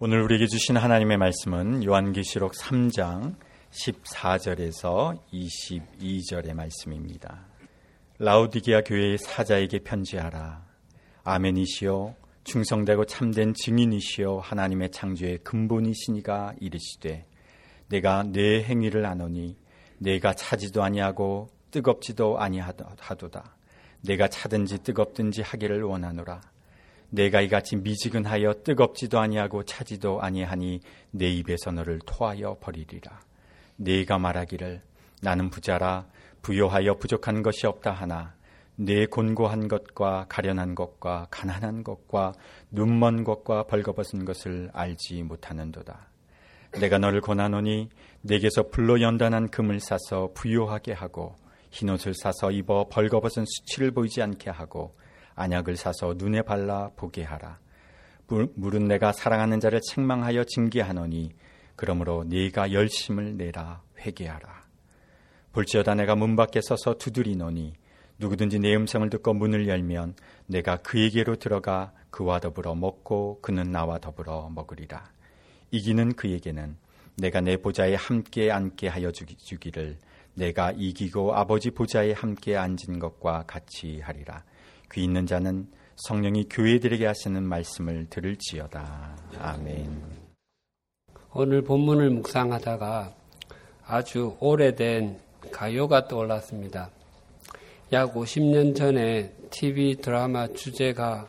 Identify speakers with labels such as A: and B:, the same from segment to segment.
A: 오늘 우리에게 주신 하나님의 말씀은 요한계시록 3장 14절에서 22절의 말씀입니다. 라오디게아 교회의 사자에게 편지하라. 아멘이시요 충성되고 참된 증인이시요 하나님의 창조의 근본이시니가 이르시되 내가 내 행위를 아노니 내가 차지도 아니하고 뜨겁지도 아니하도다. 내가 차든지 뜨겁든지 하기를 원하노라. 내가 이같이 미지근하여 뜨겁지도 아니하고 차지도 아니하니 내 입에서 너를 토하여 버리리라. 내가 말하기를 나는 부자라 부요하여 부족한 것이 없다 하나 내 곤고한 것과 가련한 것과 가난한 것과 눈먼 것과 벌거벗은 것을 알지 못하는도다. 내가 너를 권하노니 내게서 불로 연단한 금을 사서 부요하게 하고 흰옷을 사서 입어 벌거벗은 수치를 보이지 않게 하고 안약을 사서 눈에 발라 보게 하라. 물은 내가 사랑하는 자를 책망하여 징계하노니 그러므로 네가 열심을 내라 회개하라. 볼지어다 내가 문 밖에 서서 두드리노니 누구든지 내 음성을 듣고 문을 열면 내가 그에게로 들어가 그와 더불어 먹고 그는 나와 더불어 먹으리라. 이기는 그에게는 내가 내 보좌에 함께 앉게 하여 주기를 내가 이기고 아버지 보좌에 함께 앉은 것과 같이 하리라. 귀 있는 자는 성령이 교회들에게 하시는 말씀을 들을지어다. 아멘.
B: 오늘 본문을 묵상하다가 아주 오래된 가요가 떠올랐습니다. 약 50년 전에 TV 드라마 주제가였던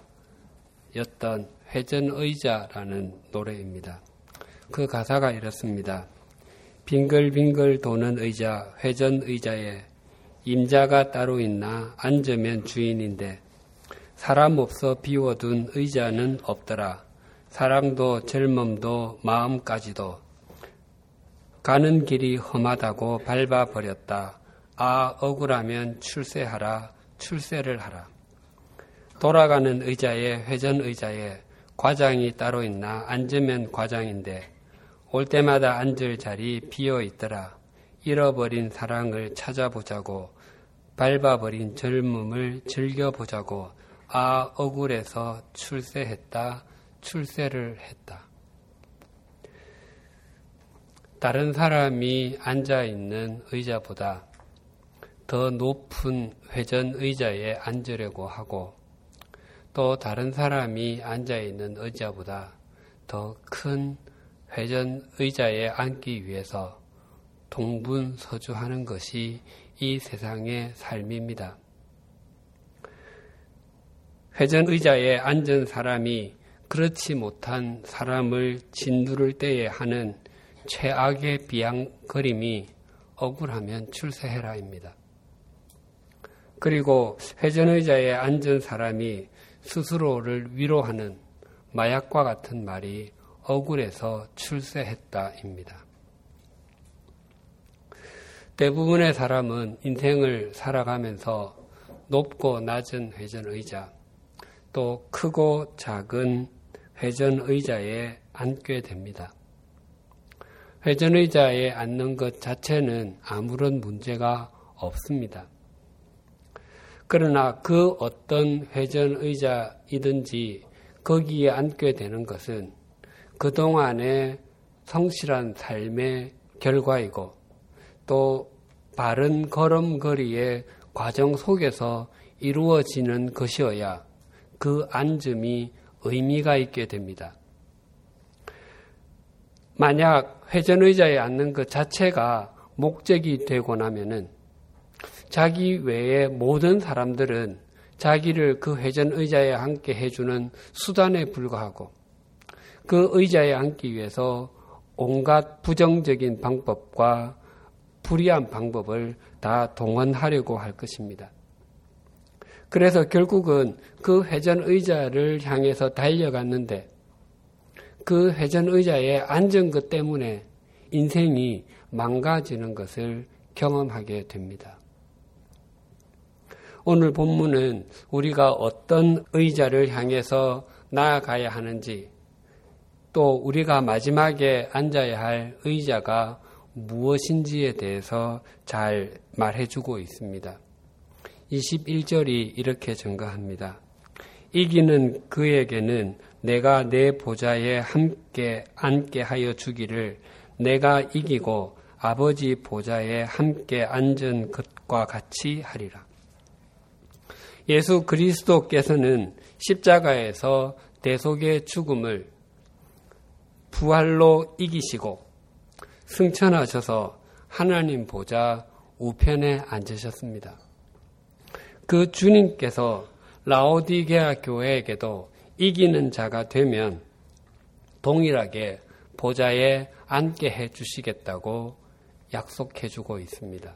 B: 회전의자라는 노래입니다. 그 가사가 이렇습니다. 빙글빙글 도는 의자, 회전의자에 임자가 따로 있나 앉으면 주인인데 사람 없어 비워둔 의자는 없더라. 사랑도 젊음도 마음까지도 가는 길이 험하다고 밟아버렸다. 아 억울하면 출세하라. 출세를 하라. 돌아가는 의자에 회전의자에 과장이 따로 있나 앉으면 과장인데 올 때마다 앉을 자리 비어있더라. 잃어버린 사랑을 찾아보자고 밟아버린 젊음을 즐겨보자고 아 억울해서 출세했다. 출세를 했다. 다른 사람이 앉아있는 의자보다 더 높은 회전의자에 앉으려고 하고 또 다른 사람이 앉아있는 의자보다 더 큰 회전의자에 앉기 위해서 동분서주하는 것이 이 세상의 삶입니다. 회전의자에 앉은 사람이 그렇지 못한 사람을 짓누를 때에 하는 최악의 비아냥거림이 억울하면 출세해라입니다. 그리고 회전의자에 앉은 사람이 스스로를 위로하는 마약과 같은 말이 억울해서 출세했다입니다. 대부분의 사람은 인생을 살아가면서 높고 낮은 회전의자, 또 크고 작은 회전의자에 앉게 됩니다. 회전의자에 앉는 것 자체는 아무런 문제가 없습니다. 그러나 그 어떤 회전의자이든지 거기에 앉게 되는 것은 그동안의 성실한 삶의 결과이고 또 바른 걸음걸이의 과정 속에서 이루어지는 것이어야 그 앉음이 의미가 있게 됩니다. 만약 회전의자에 앉는 것 자체가 목적이 되고 나면은 자기 외의 모든 사람들은 자기를 그 회전의자에 앉게 해주는 수단에 불과하고 그 의자에 앉기 위해서 온갖 부정적인 방법과 불의한 방법을 다 동원하려고 할 것입니다. 그래서 결국은 그 회전의자를 향해서 달려갔는데 그 회전의자에 앉은 것 때문에 인생이 망가지는 것을 경험하게 됩니다. 오늘 본문은 우리가 어떤 의자를 향해서 나아가야 하는지 또 우리가 마지막에 앉아야 할 의자가 무엇인지에 대해서 잘 말해주고 있습니다. 21절이 이렇게 증거합니다. 이기는 그에게는 내가 내 보좌에 함께 앉게 하여 주기를 내가 이기고 아버지 보좌에 함께 앉은 것과 같이 하리라. 예수 그리스도께서는 십자가에서 대속의 죽음을 부활로 이기시고 승천하셔서 하나님 보좌 우편에 앉으셨습니다. 그 주님께서 라오디게아 교회에게도 이기는 자가 되면 동일하게 보좌에 앉게 해 주시겠다고 약속해 주고 있습니다.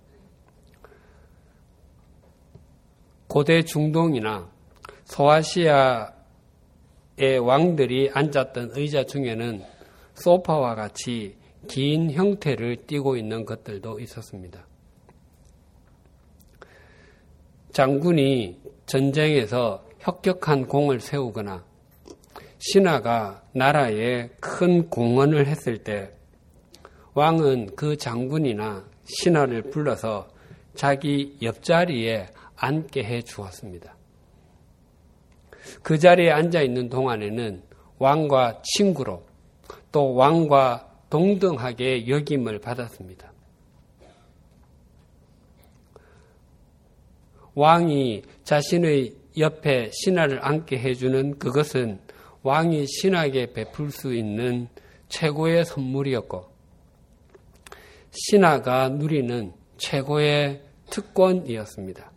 B: 고대 중동이나 소아시아의 왕들이 앉았던 의자 중에는 소파와 같이 긴 형태를 띠고 있는 것들도 있었습니다. 장군이 전쟁에서 혁격한 공을 세우거나 신하가 나라에 큰 공헌을 했을 때 왕은 그 장군이나 신하를 불러서 자기 옆자리에 앉게 해 주었습니다. 그 자리에 앉아 있는 동안에는 왕과 친구로 또 왕과 동등하게 여김을 받았습니다. 왕이 자신의 옆에 신하를 앉게 해주는 그것은 왕이 신하에게 베풀 수 있는 최고의 선물이었고 신하가 누리는 최고의 특권이었습니다.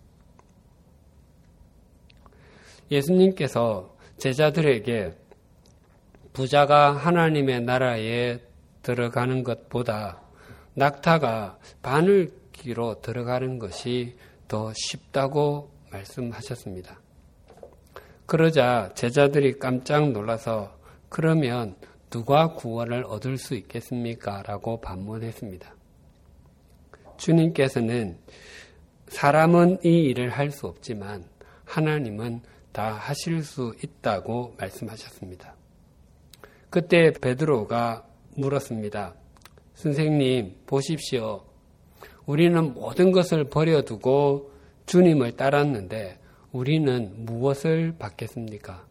B: 예수님께서 제자들에게 부자가 하나님의 나라에 들어가는 것보다 낙타가 바늘귀로 들어가는 것이 더 쉽다고 말씀하셨습니다. 그러자 제자들이 깜짝 놀라서 그러면 누가 구원을 얻을 수 있겠습니까? 라고 반문했습니다. 주님께서는 사람은 이 일을 할 수 없지만 하나님은 다 하실 수 있다고 말씀하셨습니다. 그때 베드로가 물었습니다. 선생님, 보십시오. 우리는 모든 것을 버려두고 주님을 따랐는데 우리는 무엇을 받겠습니까?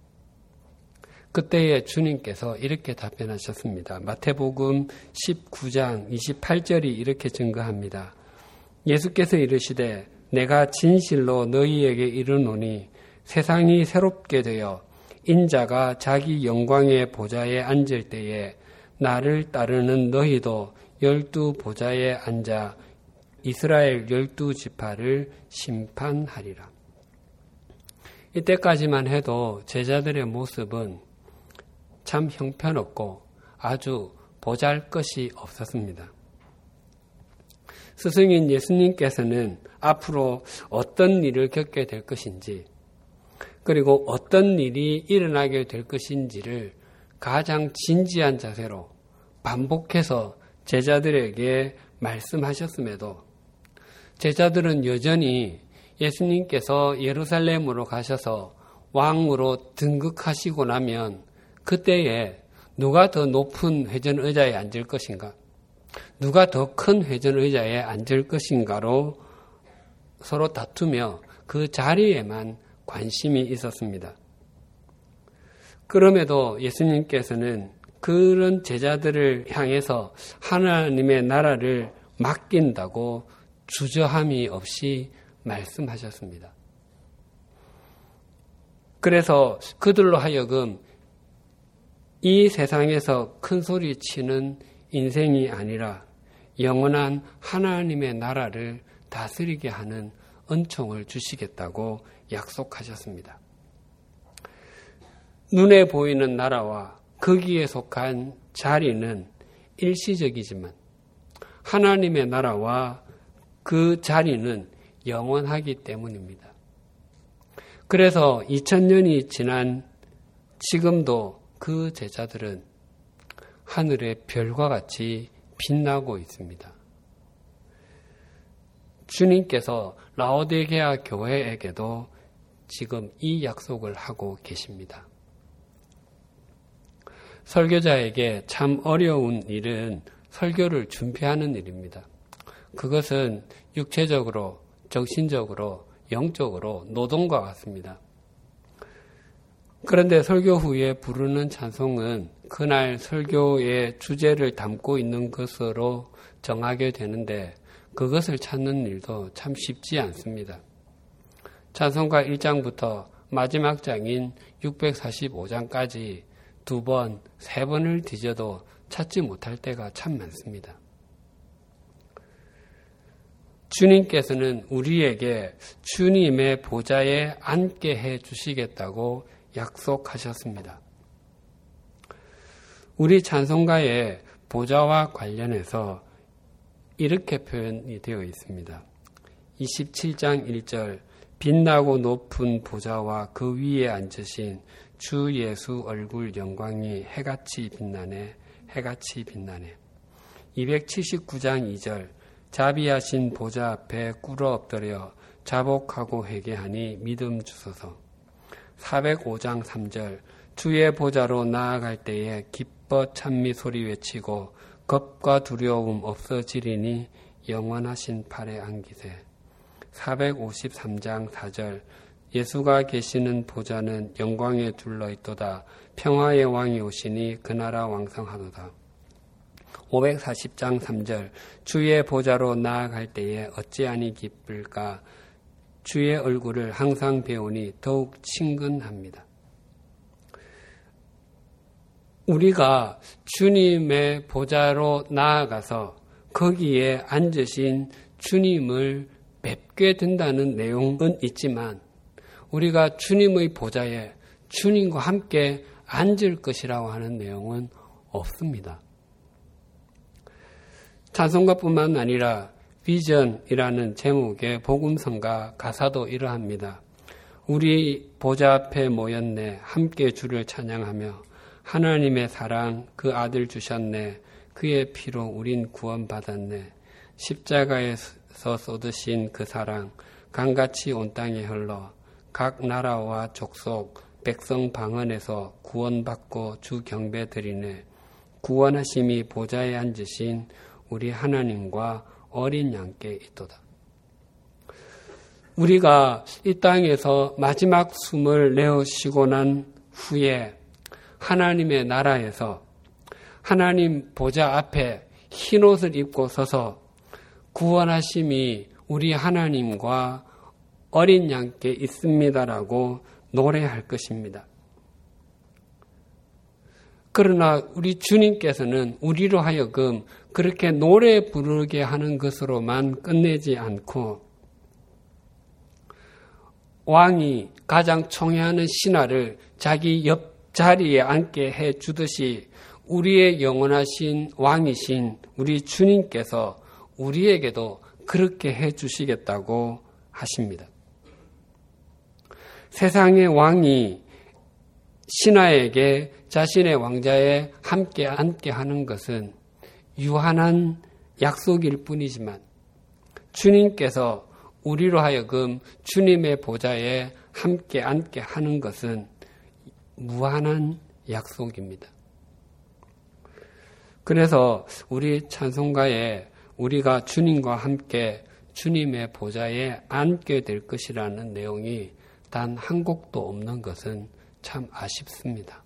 B: 그때에 주님께서 이렇게 답변하셨습니다. 마태복음 19장 28절이 이렇게 증거합니다. 예수께서 이르시되 내가 진실로 너희에게 이르노니 세상이 새롭게 되어 인자가 자기 영광의 보좌에 앉을 때에 나를 따르는 너희도 12 보좌에 앉아 이스라엘 12지파를 심판하리라. 이때까지만 해도 제자들의 모습은 참 형편없고 아주 보잘것이 없었습니다. 스승인 예수님께서는 앞으로 어떤 일을 겪게 될 것인지 그리고 어떤 일이 일어나게 될 것인지를 가장 진지한 자세로 반복해서 제자들에게 말씀하셨음에도 제자들은 여전히 예수님께서 예루살렘으로 가셔서 왕으로 등극하시고 나면 그때에 누가 더 높은 회전의자에 앉을 것인가? 누가 더 큰 회전의자에 앉을 것인가로 서로 다투며 그 자리에만 관심이 있었습니다. 그럼에도 예수님께서는 그런 제자들을 향해서 하나님의 나라를 맡긴다고 주저함이 없이 말씀하셨습니다. 그래서 그들로 하여금 이 세상에서 큰 소리 치는 인생이 아니라 영원한 하나님의 나라를 다스리게 하는 은총을 주시겠다고 약속하셨습니다. 눈에 보이는 나라와 거기에 속한 자리는 일시적이지만 하나님의 나라와 그 자리는 영원하기 때문입니다. 그래서 2000년이 지난 지금도 그 제자들은 하늘의 별과 같이 빛나고 있습니다. 주님께서 라오디게아 교회에게도 지금 이 약속을 하고 계십니다. 설교자에게 참 어려운 일은 설교를 준비하는 일입니다. 그것은 육체적으로, 정신적으로, 영적으로 노동과 같습니다. 그런데 설교 후에 부르는 찬송은 그날 설교의 주제를 담고 있는 것으로 정하게 되는데 그것을 찾는 일도 참 쉽지 않습니다. 찬송가 1장부터 마지막 장인 645장까지 2번, 3번을 뒤져도 찾지 못할 때가 참 많습니다. 주님께서는 우리에게 주님의 보좌에 앉게 해 주시겠다고 약속하셨습니다. 우리 찬송가의 보좌와 관련해서 이렇게 표현이 되어 있습니다. 27장 1절 빛나고 높은 보좌와 그 위에 앉으신 주 예수 얼굴 영광이 해같이 빛나네 해같이 빛나네. 279장 2절 자비하신 보좌 앞에 꿇어 엎드려 자복하고 회개하니 믿음 주소서. 405장 3절 주의 보좌로 나아갈 때에 기뻐 찬미 소리 외치고 겁과 두려움 없어지리니 영원하신 팔에 안기세. 453장 4절 예수가 계시는 보좌는 영광에 둘러있도다. 평화의 왕이 오시니 그 나라 왕성하도다. 540장 3절 주의 보좌로 나아갈 때에 어찌하니 기쁠까. 주의 얼굴을 항상 배우니 더욱 친근합니다. 우리가 주님의 보좌로 나아가서 거기에 앉으신 주님을 뵙게 된다는 내용은 있지만 우리가 주님의 보좌에 주님과 함께 앉을 것이라고 하는 내용은 없습니다. 찬송가뿐만 아니라 비전이라는 제목의 복음성가 가사도 이러합니다. 우리 보좌 앞에 모였네 함께 주를 찬양하며 하나님의 사랑 그 아들 주셨네 그의 피로 우린 구원받았네 십자가에서 쏟으신 그 사랑 강같이 온 땅에 흘러 각 나라와 족속 백성 방언에서 구원받고 주 경배 드리네 구원하심이 보좌에 앉으신 우리 하나님과 어린 양께 있도다. 우리가 이 땅에서 마지막 숨을 내쉬고 난 후에 하나님의 나라에서 하나님 보좌 앞에 흰옷을 입고 서서 구원하심이 우리 하나님과 어린 양께 있습니다라고 노래할 것입니다. 그러나 우리 주님께서는 우리로 하여금 그렇게 노래 부르게 하는 것으로만 끝내지 않고 왕이 가장 총애하는 신하를 자기 옆자리에 앉게 해 주듯이 우리의 영원하신 왕이신 우리 주님께서 우리에게도 그렇게 해 주시겠다고 하십니다. 세상의 왕이 신하에게 자신의 왕자에 함께 앉게 하는 것은 유한한 약속일 뿐이지만 주님께서 우리로 하여금 주님의 보좌에 함께 앉게 하는 것은 무한한 약속입니다. 그래서 우리 찬송가에 우리가 주님과 함께 주님의 보좌에 앉게 될 것이라는 내용이 단 한 곡도 없는 것은 참 아쉽습니다.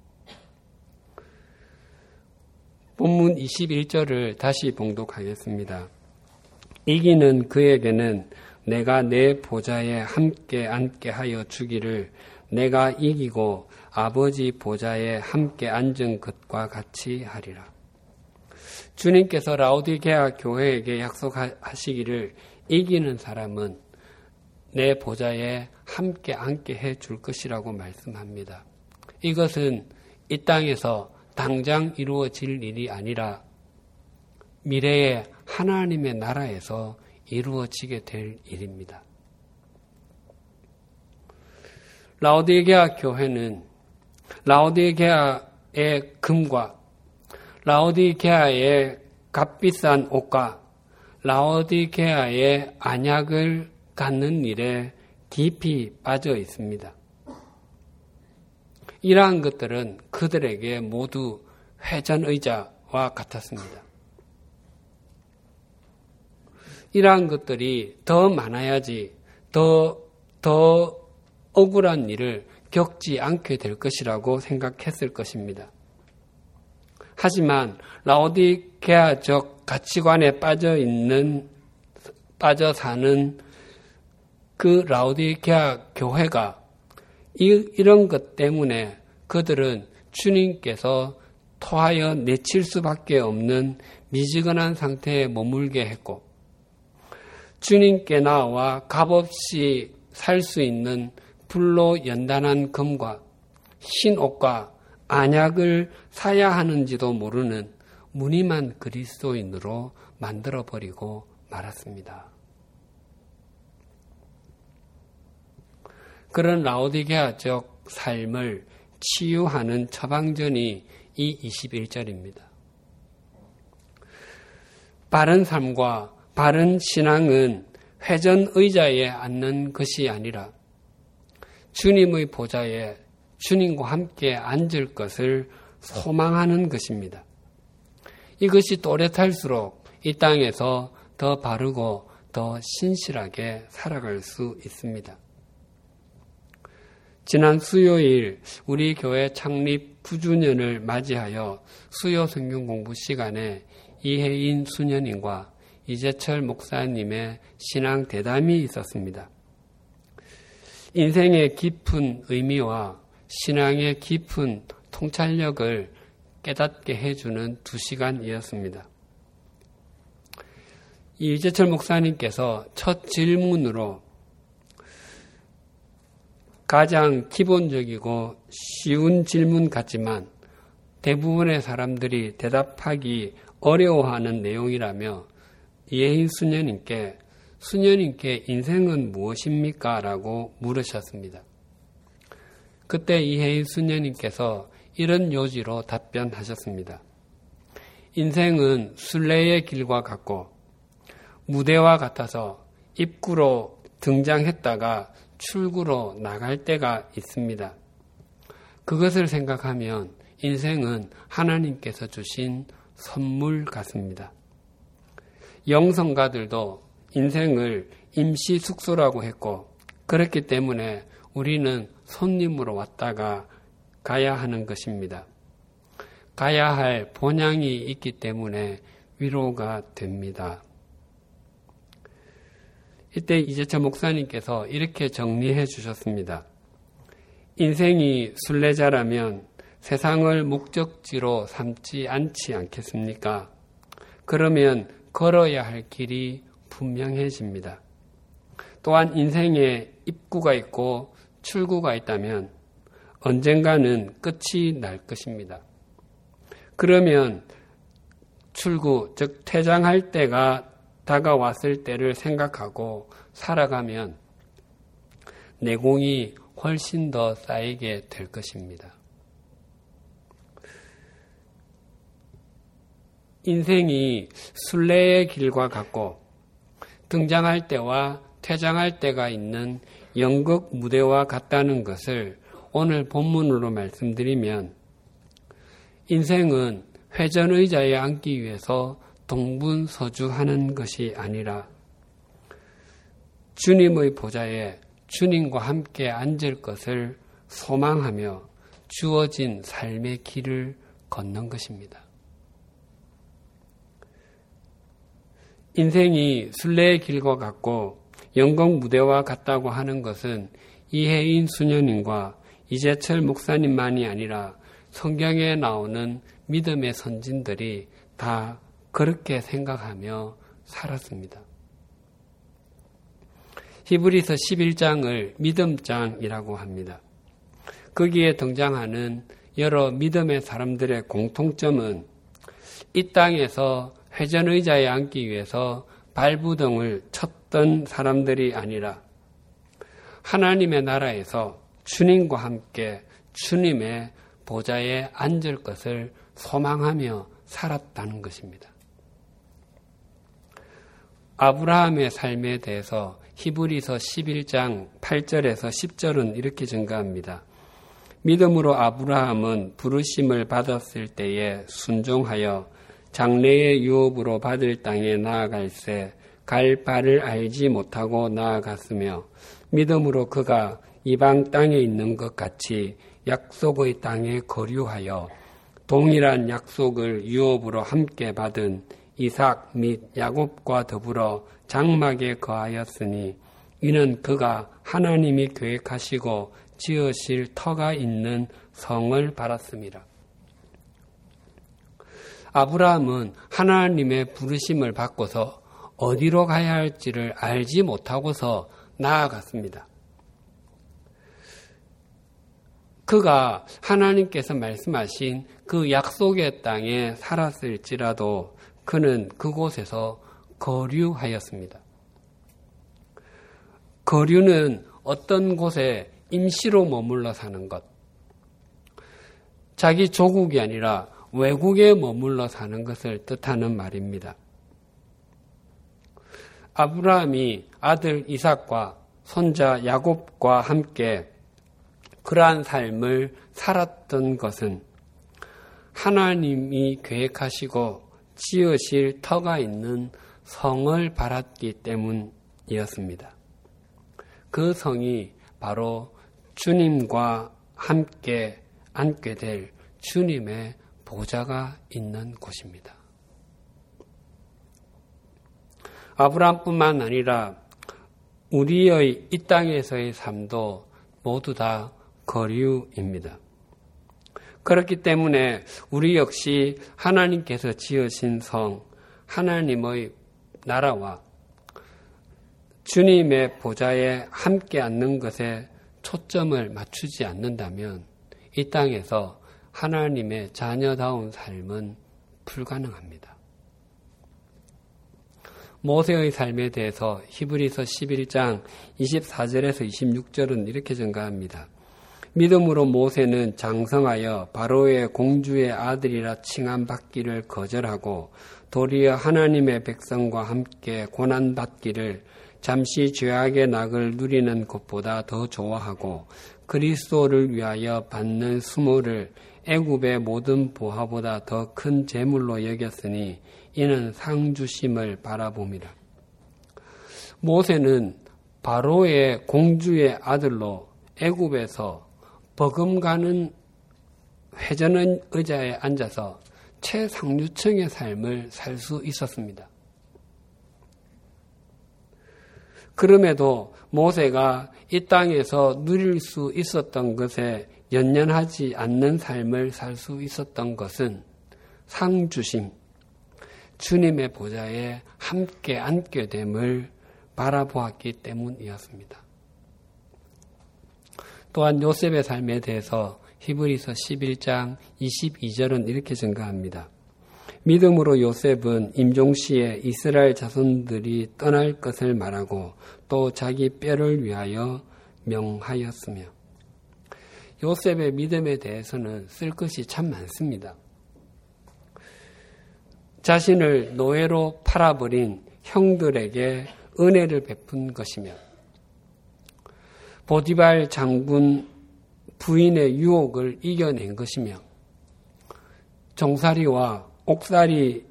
B: 본문 21절을 다시 봉독하겠습니다. 이기는 그에게는 내가 내 보좌에 함께 앉게 하여 주기를 내가 이기고 아버지 보좌에 함께 앉은 것과 같이 하리라. 주님께서 라오디게아 교회에게 약속하시기를 이기는 사람은 내 보좌에 함께 앉게 해 줄 것이라고 말씀합니다. 이것은 이 땅에서 당장 이루어질 일이 아니라 미래의 하나님의 나라에서 이루어지게 될 일입니다. 라오디게아 교회는 라오디게아의 금과 라오디게아의 값비싼 옷과 라오디게아의 안약을 갖는 일에 깊이 빠져 있습니다. 이러한 것들은 그들에게 모두 회전의자와 같았습니다. 이러한 것들이 더 많아야지 더 억울한 일을 겪지 않게 될 것이라고 생각했을 것입니다. 하지만 라오디게아적 가치관에 빠져 사는 그 라오디게아 교회가 이런 것 때문에 그들은 주님께서 토하여 내칠 수밖에 없는 미지근한 상태에 머물게 했고, 주님께 나와 값없이 살 수 있는 불로 연단한 금과 흰 옷과 안약을 사야 하는지도 모르는 무늬만 그리스도인으로 만들어버리고 말았습니다. 그런 라오디게아적 삶을 치유하는 처방전이 이 21절입니다. 바른 삶과 바른 신앙은 회전 의자에 앉는 것이 아니라 주님의 보좌에 주님과 함께 앉을 것을 소망하는 것입니다. 이것이 또렷할수록 이 땅에서 더 바르고 더 신실하게 살아갈 수 있습니다. 지난 수요일 우리 교회 창립 9주년을 맞이하여 수요 성경 공부 시간에 이혜인 수녀님과 이재철 목사님의 신앙 대담이 있었습니다. 인생의 깊은 의미와 신앙의 깊은 통찰력을 깨닫게 해주는 2시간이었습니다. 이재철 목사님께서 첫 질문으로 가장 기본적이고 쉬운 질문 같지만 대부분의 사람들이 대답하기 어려워하는 내용이라며 이혜인 수녀님께 인생은 무엇입니까? 라고 물으셨습니다. 그때 이혜인 수녀님께서 이런 요지로 답변하셨습니다. 인생은 순례의 길과 같고 무대와 같아서 입구로 등장했다가 출구로 나갈 때가 있습니다. 그것을 생각하면 인생은 하나님께서 주신 선물 같습니다. 영성가들도 인생을 임시 숙소라고 했고, 그렇기 때문에 우리는 손님으로 왔다가 가야 하는 것입니다. 가야 할 본향이 있기 때문에 위로가 됩니다. 이때 이재철 목사님께서 이렇게 정리해 주셨습니다. 인생이 순례자라면 세상을 목적지로 삼지 않지 않겠습니까? 그러면 걸어야 할 길이 분명해집니다. 또한 인생에 입구가 있고 출구가 있다면 언젠가는 끝이 날 것입니다. 그러면 출구, 즉 퇴장할 때가 다가왔을 때를 생각하고 살아가면 내공이 훨씬 더 쌓이게 될 것입니다. 인생이 순례의 길과 같고 등장할 때와 퇴장할 때가 있는 연극 무대와 같다는 것을 오늘 본문으로 말씀드리면, 인생은 회전의자에 앉기 위해서 동분서주하는 것이 아니라 주님의 보좌에 주님과 함께 앉을 것을 소망하며 주어진 삶의 길을 걷는 것입니다. 인생이 순례의 길과 같고 연극 무대와 같다고 하는 것은 이혜인 수녀님과 이재철 목사님만이 아니라 성경에 나오는 믿음의 선진들이 다 그렇게 생각하며 살았습니다. 히브리서 11장을 믿음장이라고 합니다. 거기에 등장하는 여러 믿음의 사람들의 공통점은 이 땅에서 회전의자에 앉기 위해서 발부등을 쳤던 사람들이 아니라 하나님의 나라에서 주님과 함께 주님의 보좌에 앉을 것을 소망하며 살았다는 것입니다. 아브라함의 삶에 대해서 히브리서 11장 8절에서 10절은 이렇게 증가합니다. 믿음으로 아브라함은 부르심을 받았을 때에 순종하여 장래의 유업으로 받을 땅에 나아갈새 갈 바를 알지 못하고 나아갔으며 믿음으로 그가 이방 땅에 있는 것 같이 약속의 땅에 거류하여 동일한 약속을 유업으로 함께 받은 이삭 및 야곱과 더불어 장막에 거하였으니 이는 그가 하나님이 계획하시고 지으실 터가 있는 성을 바랐습니다. 아브라함은 하나님의 부르심을 받고서 어디로 가야 할지를 알지 못하고서 나아갔습니다. 그가 하나님께서 말씀하신 그 약속의 땅에 살았을지라도 그는 그곳에서 거류하였습니다. 거류는 어떤 곳에 임시로 머물러 사는 것, 자기 조국이 아니라 외국에 머물러 사는 것을 뜻하는 말입니다. 아브라함이 아들 이삭과 손자 야곱과 함께 그러한 삶을 살았던 것은 하나님이 계획하시고 지으실 터가 있는 성을 바랐기 때문이었습니다. 그 성이 바로 주님과 함께 앉게 될 주님의 보좌가 있는 곳입니다. 아브라함뿐만 아니라 우리의 이 땅에서의 삶도 모두 다 거류입니다. 그렇기 때문에 우리 역시 하나님께서 지으신 성, 하나님의 나라와 주님의 보좌에 함께 앉는 것에 초점을 맞추지 않는다면 이 땅에서 하나님의 자녀다운 삶은 불가능합니다. 모세의 삶에 대해서 히브리서 11장 24절에서 26절은 이렇게 증가합니다. 믿음으로 모세는 장성하여 바로의 공주의 아들이라 칭함받기를 거절하고 도리어 하나님의 백성과 함께 고난받기를 잠시 죄악의 낙을 누리는 것보다 더 좋아하고 그리스도를 위하여 받는 수모를 애굽의 모든 보화보다 더 큰 재물로 여겼으니 이는 상주심을 바라봅니다. 모세는 바로의 공주의 아들로 애굽에서 버금가는 회전 의자에 앉아서 최상류층의 삶을 살 수 있었습니다. 그럼에도 모세가 이 땅에서 누릴 수 있었던 것에 연연하지 않는 삶을 살 수 있었던 것은 상주심, 주님의 보좌에 함께 앉게 됨을 바라보았기 때문이었습니다. 또한 요셉의 삶에 대해서 히브리서 11장 22절은 이렇게 증가합니다. 믿음으로 요셉은 임종시에 이스라엘 자손들이 떠날 것을 말하고 또 자기 뼈를 위하여 명하였으며 요셉의 믿음에 대해서는 쓸 것이 참 많습니다. 자신을 노예로 팔아버린 형들에게 은혜를 베푼 것이며 보디발 장군 부인의 유혹을 이겨낸 것이며 종살이와 옥살이에서도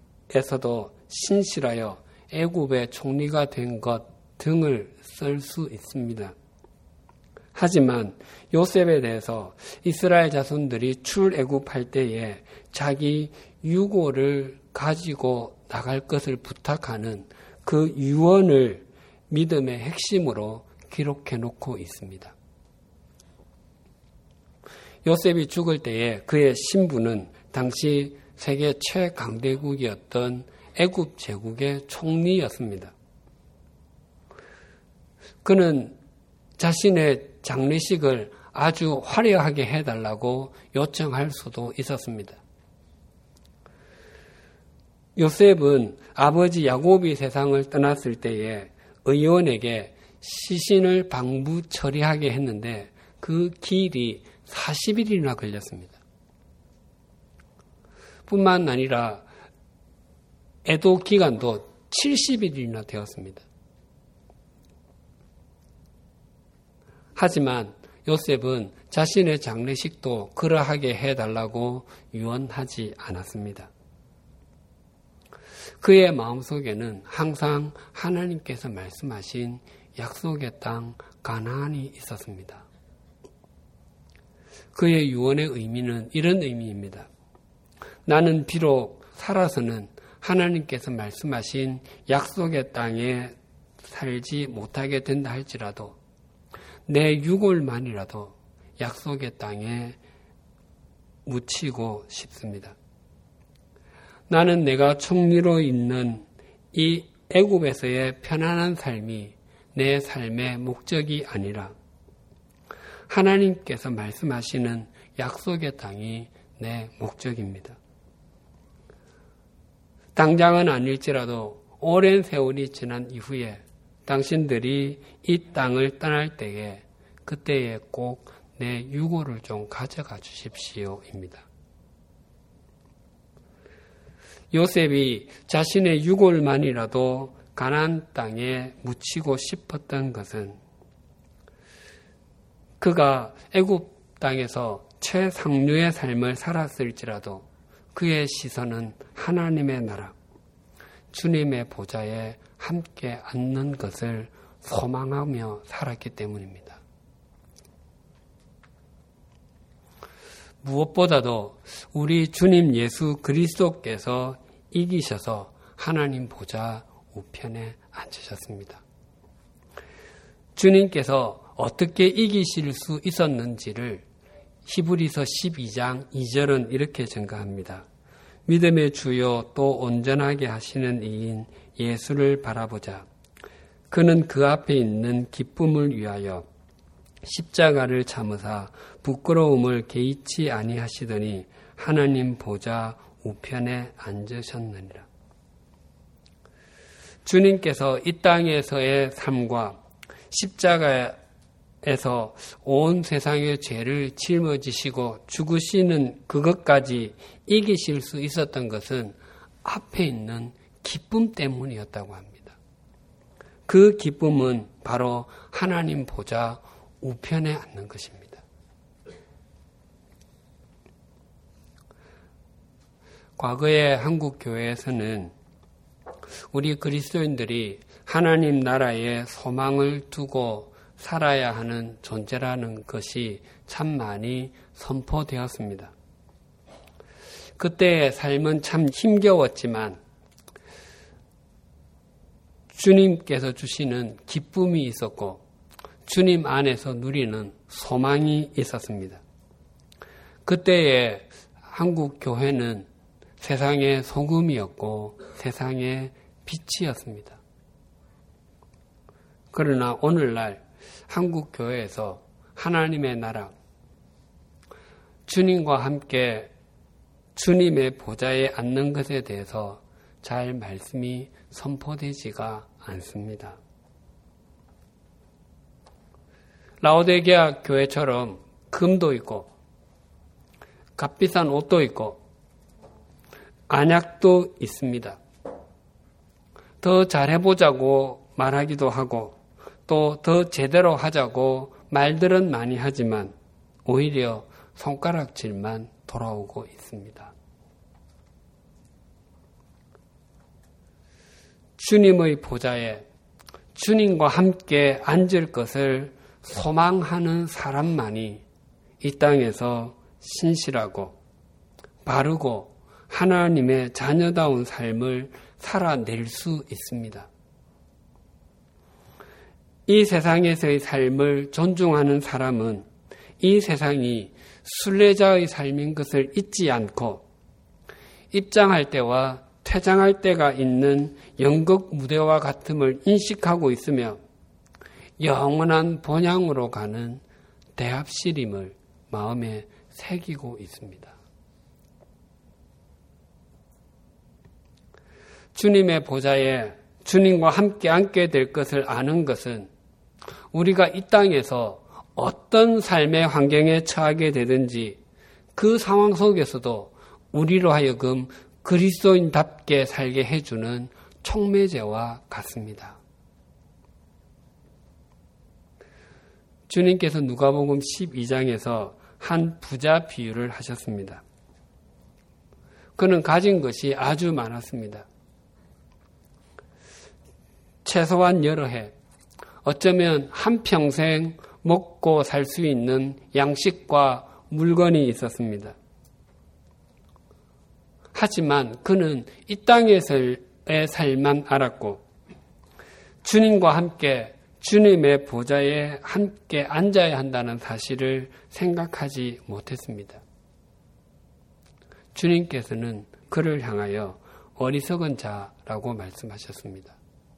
B: 신실하여 애굽의 총리가 된 것 등을 쓸 수 있습니다. 하지만 요셉에 대해서 이스라엘 자손들이 출애굽할 때에 자기 유고를 가지고 나갈 것을 부탁하는 그 유언을 믿음의 핵심으로 기록해 놓고 있습니다. 요셉이 죽을 때에 그의 신부는 당시 세계 최강대국이었던 애굽 제국의 총리였습니다. 그는 자신의 장례식을 아주 화려하게 해달라고 요청할 수도 있었습니다. 요셉은 아버지 야곱이 세상을 떠났을 때에 의원에게 시신을 방부 처리하게 했는데 그 길이 40일이나 걸렸습니다. 뿐만 아니라 애도 기간도 70일이나 되었습니다. 하지만 요셉은 자신의 장례식도 그러하게 해달라고 유언하지 않았습니다. 그의 마음속에는 항상 하나님께서 말씀하신 약속의 땅 가나안이 있었습니다. 그의 유언의 의미는 이런 의미입니다. 나는 비록 살아서는 하나님께서 말씀하신 약속의 땅에 살지 못하게 된다 할지라도 내 유골만이라도 약속의 땅에 묻히고 싶습니다. 나는 내가 총리로 있는 이 애굽에서의 편안한 삶이 내 삶의 목적이 아니라 하나님께서 말씀하시는 약속의 땅이 내 목적입니다. 당장은 아닐지라도 오랜 세월이 지난 이후에 당신들이 이 땅을 떠날 때에 그때에 꼭 내 유골을 좀 가져가 주십시오입니다. 요셉이 자신의 유골만이라도 가나안 땅에 묻히고 싶었던 것은 그가 애굽 땅에서 최상류의 삶을 살았을지라도 그의 시선은 하나님의 나라, 주님의 보좌에 함께 앉는 것을 소망하며 살았기 때문입니다. 무엇보다도 우리 주님 예수 그리스도께서 이기셔서 하나님 보좌 우편에 앉으셨습니다. 주님께서 어떻게 이기실 수 있었는지를 히브리서 12장 2절은 이렇게 증가합니다. 믿음의 주요 또 온전하게 하시는 이인 예수를 바라보자. 그는 그 앞에 있는 기쁨을 위하여 십자가를 참으사 부끄러움을 개의치 아니하시더니 하나님 보좌 우편에 앉으셨느니라. 주님께서 이 땅에서의 삶과 십자가에서 온 세상의 죄를 짊어지시고 죽으시는 그것까지 이기실 수 있었던 것은 앞에 있는 기쁨 때문이었다고 합니다. 그 기쁨은 바로 하나님 보좌 우편에 앉는 것입니다. 과거의 한국 교회에서는 우리 그리스도인들이 하나님 나라에 소망을 두고 살아야 하는 존재라는 것이 참 많이 선포되었습니다. 그때의 삶은 참 힘겨웠지만 주님께서 주시는 기쁨이 있었고 주님 안에서 누리는 소망이 있었습니다. 그때의 한국 교회는 세상의 소금이었고 세상의 빛이었습니다. 그러나 오늘날 한국 교회에서 하나님의 나라, 주님과 함께 주님의 보좌에 앉는 것에 대해서 잘 말씀이 선포되지가 않습니다. 라오디게아 교회처럼 금도 있고 값비싼 옷도 있고 안약도 있습니다. 더 잘해보자고 말하기도 하고 또 더 제대로 하자고 말들은 많이 하지만 오히려 손가락질만 돌아오고 있습니다. 주님의 보좌에 주님과 함께 앉을 것을 소망하는 사람만이 이 땅에서 신실하고 바르고 하나님의 자녀다운 삶을 살아낼 수 있습니다. 이 세상에서의 삶을 존중하는 사람은 이 세상이 순례자의 삶인 것을 잊지 않고 입장할 때와 퇴장할 때가 있는 연극 무대와 같음을 인식하고 있으며 영원한 본향으로 가는 대합시림을 마음에 새기고 있습니다. 주님의 보좌에 주님과 함께 앉게 될 것을 아는 것은 우리가 이 땅에서 어떤 삶의 환경에 처하게 되든지 그 상황 속에서도 우리로 하여금 그리스도인답게 살게 해주는 촉매제와 같습니다. 주님께서 누가복음 12장에서 한 부자 비유를 하셨습니다. 그는 가진 것이 아주 많았습니다. 최소한 여러 해, 어쩌면 한평생 먹고 살 수 있는 양식과 물건이 있었습니다. 하지만 그는 이 땅에서의 삶만 알았고 주님과 함께 주님의 보좌에 함께 앉아야 한다는 사실을 생각하지 못했습니다. 주님께서는 그를 향하여 어리석은 자라고 말씀하셨습니다.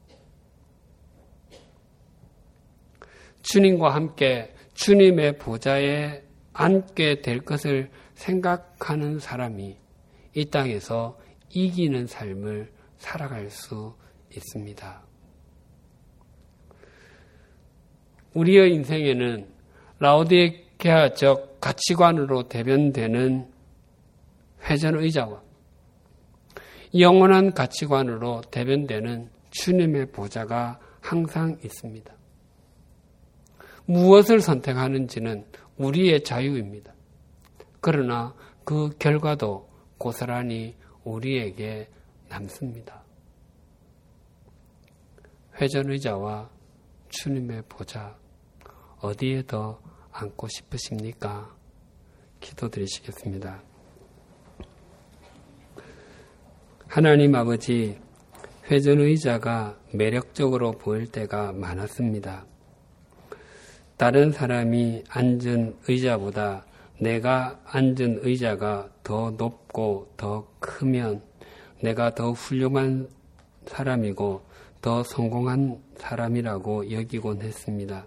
B: 주님과 함께 주님의 보좌에 앉게 될 것을 생각하는 사람이 이 땅에서 이기는 삶을 살아갈 수 있습니다. 우리의 인생에는 라오디게아적 가치관으로 대변되는 회전의자와 영원한 가치관으로 대변되는 주님의 보좌가 항상 있습니다. 무엇을 선택하는지는 우리의 자유입니다. 그러나 그 결과도 고스란히 우리에게 남습니다. 회전의자와 주님의 보좌 어디에 더 앉고 싶으십니까? 기도드리시겠습니다. 하나님 아버지, 회전의자가 매력적으로 보일 때가 많았습니다. 다른 사람이 앉은 의자보다 내가 앉은 의자가 더 높고 더 크면 내가 더 훌륭한 사람이고 더 성공한 사람이라고 여기곤 했습니다.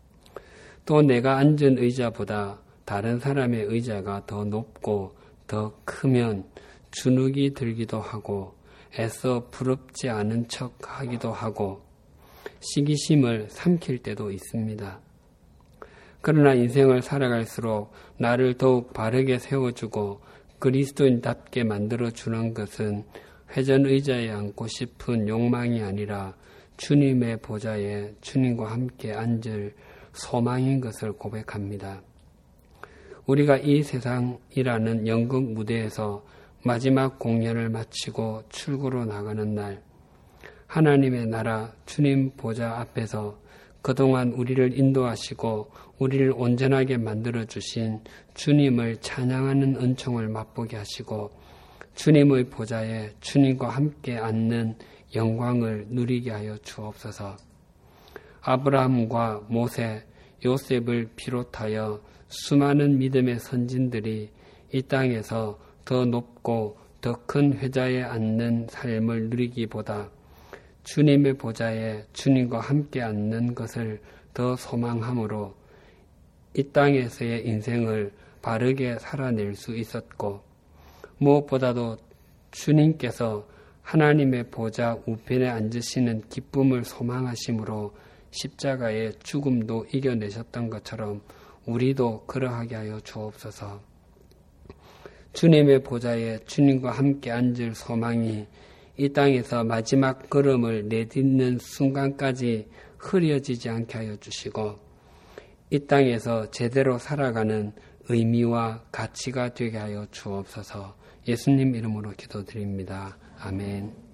B: 또 내가 앉은 의자보다 다른 사람의 의자가 더 높고 더 크면 주눅이 들기도 하고 애써 부럽지 않은 척 하기도 하고 시기심을 삼킬 때도 있습니다. 그러나 인생을 살아갈수록 나를 더욱 바르게 세워주고 그리스도인답게 만들어주는 것은 회전의자에 앉고 싶은 욕망이 아니라 주님의 보좌에 주님과 함께 앉을 소망인 것을 고백합니다. 우리가 이 세상이라는 연극 무대에서 마지막 공연을 마치고 출구로 나가는 날, 하나님의 나라 주님 보좌 앞에서 그동안 우리를 인도하시고 우리를 온전하게 만들어주신 주님을 찬양하는 은총을 맛보게 하시고 주님의 보좌에 주님과 함께 앉는 영광을 누리게 하여 주옵소서. 아브라함과 모세, 요셉을 비롯하여 수많은 믿음의 선진들이 이 땅에서 더 높고 더 큰 회자에 앉는 삶을 누리기보다 주님의 보좌에 주님과 함께 앉는 것을 더 소망함으로 이 땅에서의 인생을 바르게 살아낼 수 있었고 무엇보다도 주님께서 하나님의 보좌 우편에 앉으시는 기쁨을 소망하심으로 십자가의 죽음도 이겨내셨던 것처럼 우리도 그러하게 하여 주옵소서. 주님의 보좌에 주님과 함께 앉을 소망이 이 땅에서 마지막 걸음을 내딛는 순간까지 흐려지지 않게 하여 주시고 이 땅에서 제대로 살아가는 의미와 가치가 되게 하여 주옵소서. 예수님 이름으로 기도드립니다. 아멘.